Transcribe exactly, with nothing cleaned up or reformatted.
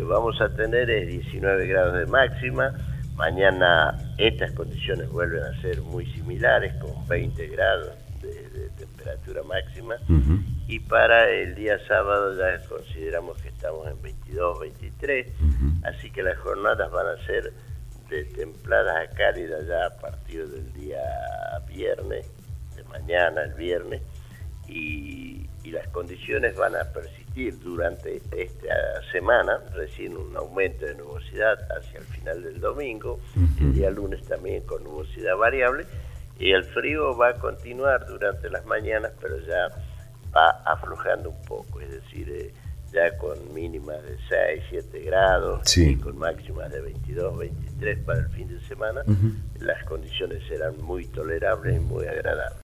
vamos a tener es diecinueve grados de máxima. Mañana estas condiciones vuelven a ser muy similares, con veinte grados de, de temperatura máxima. Uh-huh. Y para el día sábado ya consideramos que estamos en veintidós, veintitrés. Uh-huh. Así que las jornadas van a ser de templadas a cálidas ya a partir del día viernes, de mañana el viernes. Y, y las condiciones van a persistir durante esta semana, recién un aumento de nubosidad hacia el final del domingo, uh-huh. El día lunes también con nubosidad variable, y el frío va a continuar durante las mañanas, pero ya va aflojando un poco, es decir, eh, ya con mínimas de seis, siete grados, sí. Y con máximas de veintidós, veintitrés para el fin de semana, uh-huh. Las condiciones serán muy tolerables y muy agradables.